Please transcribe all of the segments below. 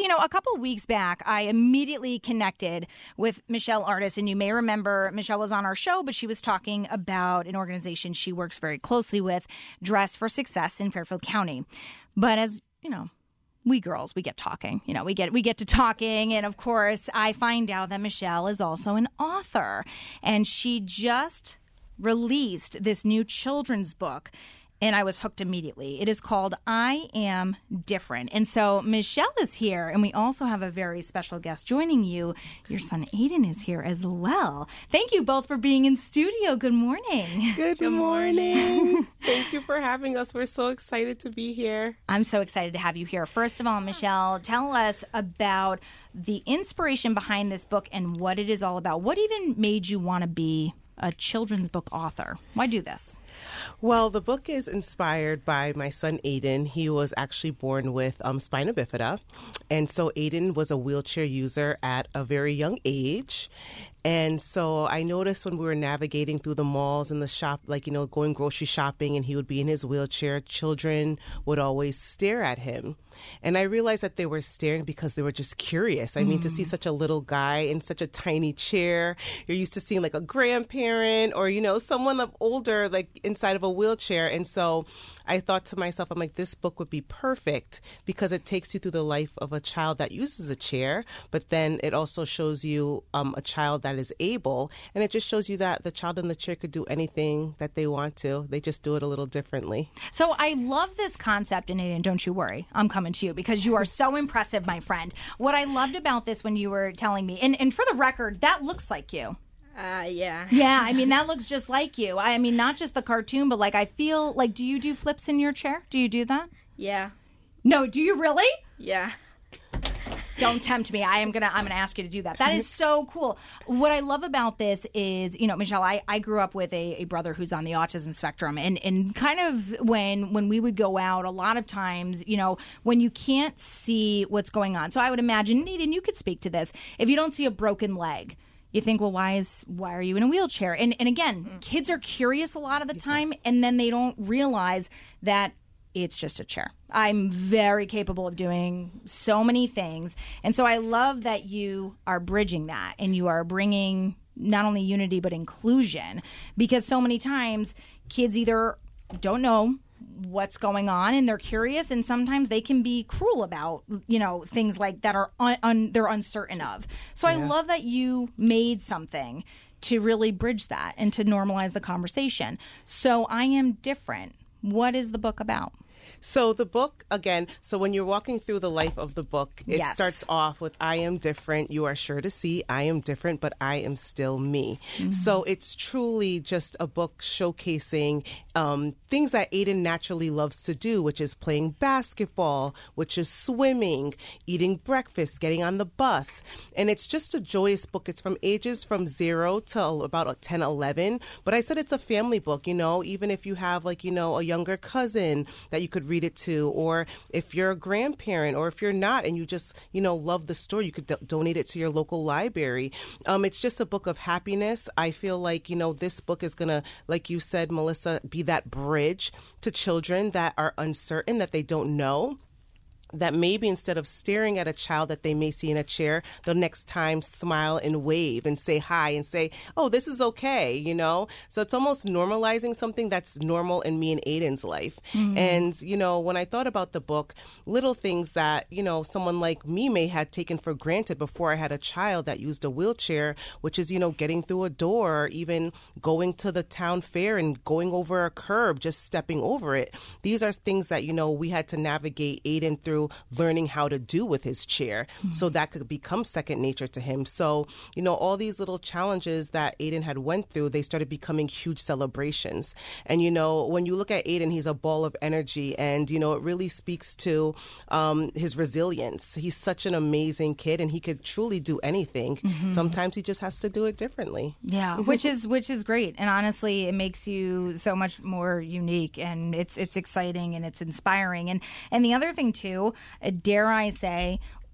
a couple of weeks back, I immediately connected with Michelle Artis, and you may remember Michelle was on our show, but she was talking about an organization she works very closely with, Dress for Success in Fairfield County. But as we girls, we get talking. We get to talking, and of course, I find out that Michelle is also an author, and she just released this new children's book. And I was hooked immediately. It is called I Am Different. And so Michelle is here, and we also have a very special guest joining you. Your son Aiden is here as well. Thank you both for being in studio. Good morning. Good morning. Thank you for having us. We're so excited to be here. I'm so excited to have you here. First of all, Michelle, tell us about the inspiration behind this book and what it is all about. What even made you want to be a children's book author? Why do this? Well, the book is inspired by my son, Aiden. He was actually born with spina bifida. And so Aiden was a wheelchair user at a very young age. And so I noticed when we were navigating through the malls and the shop, going grocery shopping, and he would be in his wheelchair, children would always stare at him. And I realized that they were staring because they were just curious. I mean, to see such a little guy in such a tiny chair, you're used to seeing like a grandparent or, someone older, like inside of a wheelchair. And so I thought to myself, I'm like, this book would be perfect because it takes you through the life of a child that uses a chair, but then it also shows you a child that is able, and it just shows you that the child in the chair could do anything that they want to. They just do it a little differently. So I love this concept, and Aiden, don't you worry, I'm coming to you because you are so impressive, my friend. What I loved about this when you were telling me, and for the record, that looks like you. Yeah. Yeah, I mean, that looks just like you. I mean, not just the cartoon, but I feel like, do you do flips in your chair? Do you do that? Yeah. No, do you really? Yeah. Don't tempt me. I'm gonna ask you to do that. That is so cool. What I love about this is, Michelle, I grew up with a brother who's on the autism spectrum, and kind of when we would go out, a lot of times, when you can't see what's going on. So I would imagine, Aiden, you could speak to this. If you don't see a broken leg, you think, well, why are you in a wheelchair? And again, kids are curious a lot of the time, and then they don't realize that it's just a chair. I'm very capable of doing so many things. And so I love that you are bridging that and you are bringing not only unity but inclusion, because so many times kids either don't know what's going on and they're curious, and sometimes they can be cruel about things like that are they're uncertain of. So I love that you made something to really bridge that and to normalize the conversation. So I Am Different. What is the book about? So the book, again, when you're walking through the life of the book, it starts off with, I am different. You are sure to see I am different, but I am still me. Mm-hmm. So it's truly just a book showcasing things that Aiden naturally loves to do, which is playing basketball, which is swimming, eating breakfast, getting on the bus. And it's just a joyous book. It's from ages from 0 to about 10, 11. But I said it's a family book, even if you have a younger cousin that you could read it to, or if you're a grandparent, or if you're not and you just, love the story, you could donate it to your local library. It's just a book of happiness. I feel like, this book is going to, like you said, Melissa, be that bridge to children that are uncertain, that they don't know, that maybe instead of staring at a child that they may see in a chair, the next time smile and wave and say hi and say, oh, this is okay, So it's almost normalizing something that's normal in me and Aiden's life. Mm-hmm. And, when I thought about the book, little things that, someone like me may have taken for granted before I had a child that used a wheelchair, which is, getting through a door, or even going to the town fair and going over a curb, just stepping over it. These are things that, we had to navigate Aiden through learning how to do with his chair, so that could become second nature to him. So, all these little challenges that Aiden had went through, they started becoming huge celebrations. And, when you look at Aiden, he's a ball of energy, and, it really speaks to his resilience. He's such an amazing kid, and he could truly do anything. Mm-hmm. Sometimes he just has to do it differently. Yeah, which is great. And honestly, it makes you so much more unique, and it's exciting and it's inspiring. And the other thing too, dare I say,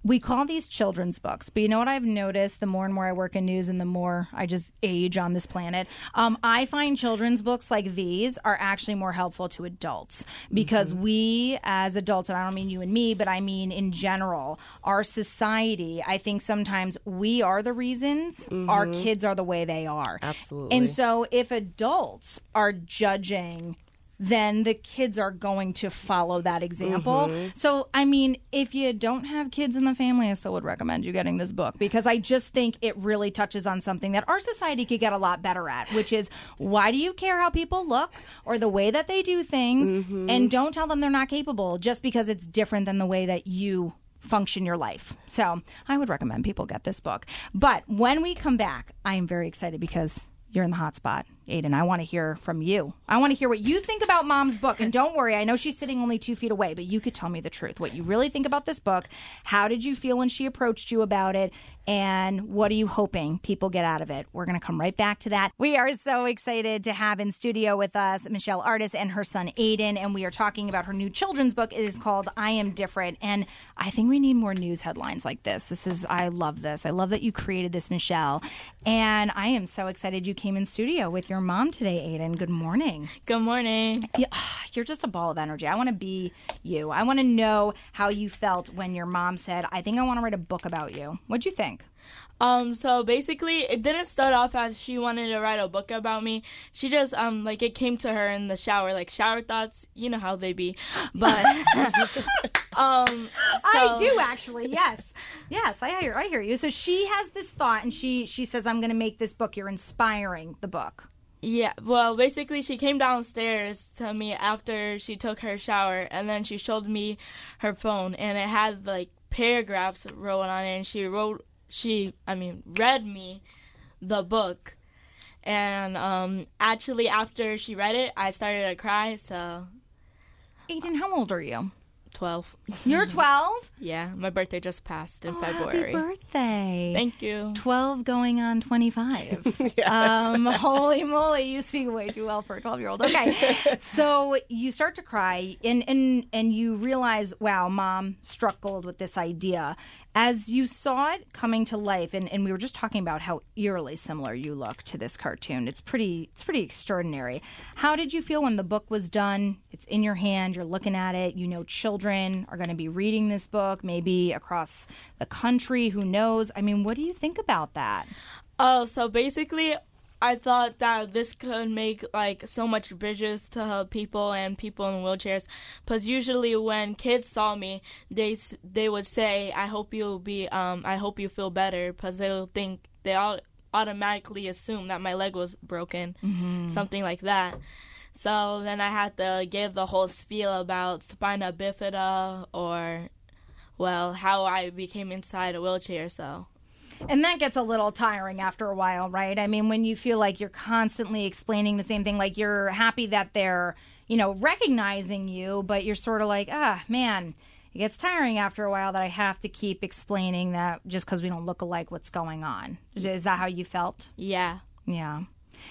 we call these children's books, but you know what I've noticed? The more and more I work in news and the more I just age on this planet, I find children's books like these are actually more helpful to adults because we as adults, and I don't mean you and me, but I mean in general, our society, I think sometimes we are the reasons our kids are the way they are. Absolutely. And so if adults are judging, then the kids are going to follow that example. So, I mean, if you don't have kids in the family, I still would recommend you getting this book because I just think it really touches on something that our society could get a lot better at, which is why do you care how people look or the way that they do things? And don't tell them they're not capable just because it's different than the way that you function your life. So I would recommend people get this book. But when we come back, I am very excited because you're in the hot spot, Aiden. I want to hear from you. I want to hear what you think about Mom's book. And don't worry, I know she's sitting only 2 feet away, but you could tell me the truth. What you really think about this book. How did you feel when she approached you about it? And what are you hoping people get out of it? We're going to come right back to that. We are so excited to have in studio with us Michelle Artis and her son Aiden, and we are talking about her new children's book. It is called I Am Different, and I think we need more news headlines like this. I love this. I love that you created this, Michelle, and I am so excited you came in studio with your mom today, Aiden. Good morning. Good morning. Yeah, you're just a ball of energy. I want to be you. I want to know how you felt when your mom said, I think I want to write a book about you. What'd you think? So basically, it didn't start off as she wanted to write a book about me. She just, it came to her in the shower, like shower thoughts, you know how they be. But, I do actually, yes. Yes, I hear you. So she has this thought and she says, I'm going to make this book. You're inspiring the book. Yeah, well, basically, she came downstairs to me after she took her shower, and then she showed me her phone, and it had, like, paragraphs wrote on it, and she read me the book. And actually, after she read it, I started to cry, so. Aiden, how old are you? 12. You're 12? Yeah, my birthday just passed in February. Happy birthday. Thank you. 12 going on 25. Yes. Holy moly, you speak way too well for a 12-year-old. Okay. So you start to cry and you realize, wow, Mom struck gold with this idea. As you saw it coming to life, and we were just talking about how eerily similar you look to this cartoon. It's pretty extraordinary. How did you feel when the book was done? It's in your hand. You're looking at it. You know children are going to be reading this book, maybe across the country. Who knows? I mean, what do you think about that? Oh, so basically, I thought that this could make, like, so much bridges to people and people in wheelchairs. Because usually when kids saw me, they would say, I hope you feel better. Because they all automatically assume that my leg was broken, something like that. So then I had to give the whole spiel about spina bifida or, well, how I became inside a wheelchair, so. And that gets a little tiring after a while, right? I mean, when you feel like you're constantly explaining the same thing, like you're happy that they're, recognizing you, but you're sort of like, man, it gets tiring after a while that I have to keep explaining that just because we don't look alike what's going on. Is that how you felt? Yeah. Yeah.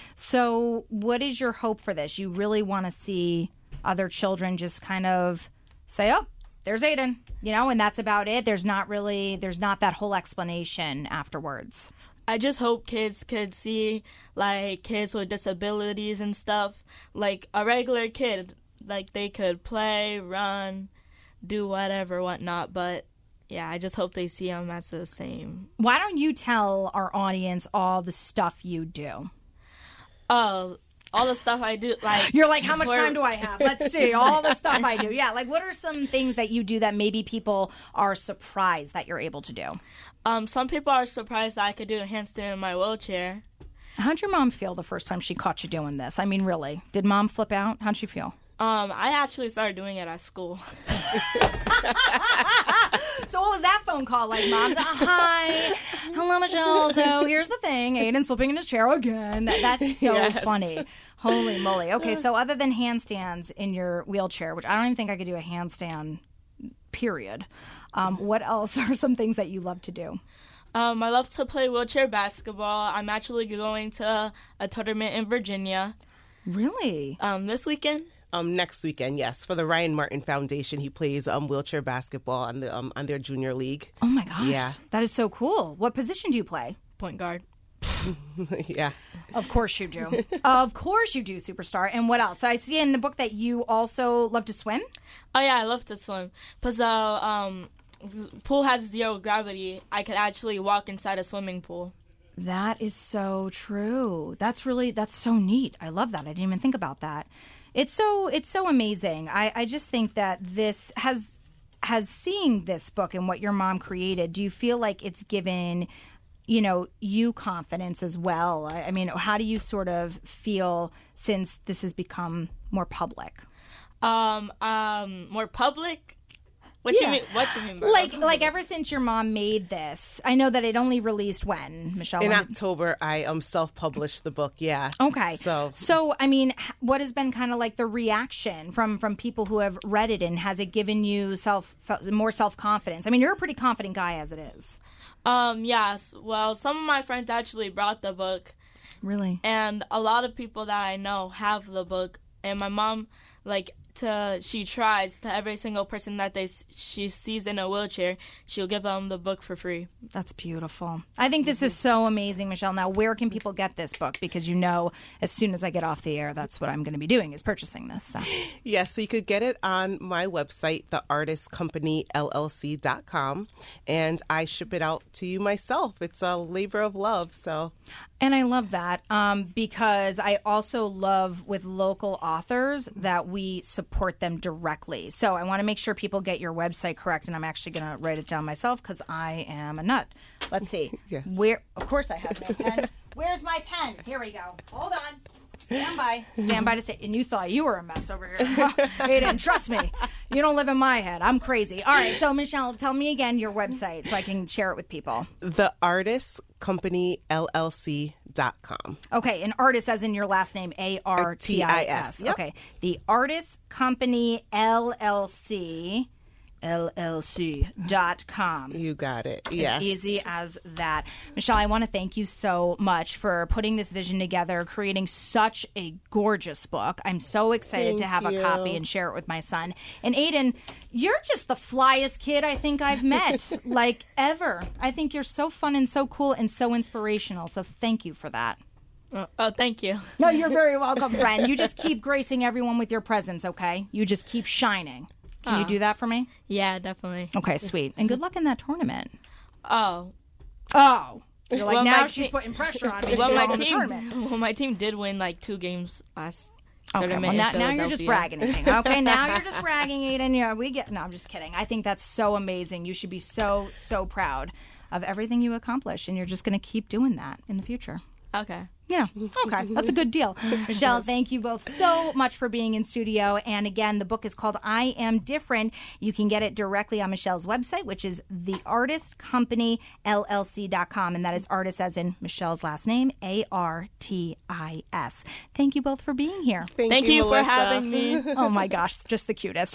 So what is your hope for this? You really want to see other children just kind of say, oh, there's Aiden, and that's about it. There's not that whole explanation afterwards. I just hope kids could see, like, kids with disabilities and stuff, like a regular kid, like they could play, run, do whatnot, but yeah, I just hope they see them as the same. Why don't you tell our audience all the stuff you do? Oh, all the stuff I do, like... You're like, how much time do I have? Let's see, all the stuff I do. Yeah, like, what are some things that you do that maybe people are surprised that you're able to do? Some people are surprised that I could do a handstand in my wheelchair. How'd your mom feel the first time she caught you doing this? I mean, really. Did Mom flip out? How'd she feel? I actually started doing it at school. So what was that phone call like, Mom? Hi. Hello, Michelle. So here's the thing. Aiden's slipping in his chair again. That's so funny. Holy moly. Okay, so other than handstands in your wheelchair, which I don't even think I could do a handstand, period, what else are some things that you love to do? I love to play wheelchair basketball. I'm actually going to a tournament in Virginia. Really? This weekend. Next weekend, yes, for the Ryan Martin Foundation. He plays wheelchair basketball on their junior league. Oh my gosh, yeah, that is so cool. What position do you play? Point guard. Yeah. Of course you do. Of course you do, superstar. And what else? So I see in the book that you also love to swim. Oh yeah, I love to swim. Because pool has 0 gravity. I could actually walk inside a swimming pool. That is so true. That's so neat. I love that. I didn't even think about that. It's so amazing. I just think that this has seeing this book and what your mom created, do you feel like it's given you confidence as well? I mean, how do you sort of feel since this has become more public? More public? What you mean by like ever since your mom made this? I know that it only released when, Michelle? In October, I self-published the book, yeah. Okay. So I mean, what has been kind of like the reaction from people who have read it, and has it given you more self-confidence? I mean, you're a pretty confident guy as it is. Yes. Well, some of my friends actually brought the book. Really? And a lot of people that I know have the book. And my mom, she tries to every single person that she sees in a wheelchair, she'll give them the book for free. That's beautiful. I think this is so amazing, Michelle. Now, where can people get this book? Because as soon as I get off the air, that's what I'm going to be doing, is purchasing this. So. Yes, so you could get it on my website, theartistcompanyllc.com, and I ship it out to you myself. It's a labor of love, so... And I love that because I also love with local authors that we support them directly. So I want to make sure people get your website correct, and I'm actually going to write it down myself because I am a nut. Let's see. Yes. Of course I have no pen. Where's my pen? Here we go. Hold on. Stand by to say. And you thought you were a mess over here. Well, Aiden, trust me. You don't live in my head. I'm crazy. All right. So, Michelle, tell me again your website so I can share it with people. theartistcompanyllc.com. Okay. And artist as in your last name, ARTIS. Yep. Okay. The Artist Company LLC.com. You got it. Yes. As easy as that. Michelle, I want to thank you so much for putting this vision together, creating such a gorgeous book. I'm so excited to have a copy and share it with my son. And Aiden, you're just the flyest kid I think I've met, ever. I think you're so fun and so cool and so inspirational. So thank you for that. Thank you. No, you're very welcome, friend. You just keep gracing everyone with your presence, okay? You just keep shining. Can you do that for me? Yeah, definitely. Okay, sweet. And good luck in that tournament. Oh. You're like, now she's putting pressure on me. My team did win 2 games last tournament. Well, now you're just bragging. Okay, now you're just bragging, Aiden. Yeah, no, I'm just kidding. I think that's so amazing. You should be so, so proud of everything you accomplish, and you're just going to keep doing that in the future. Okay. Yeah. Okay. That's a good deal. Michelle, thank you both so much for being in studio. And again, the book is called I Am Different. You can get it directly on Michelle's website, which is theartistcompanyllc.com. And that is artist as in Michelle's last name, ARTIS. Thank you both for being here. Thank you Melissa. for having me. Oh my gosh, just the cutest.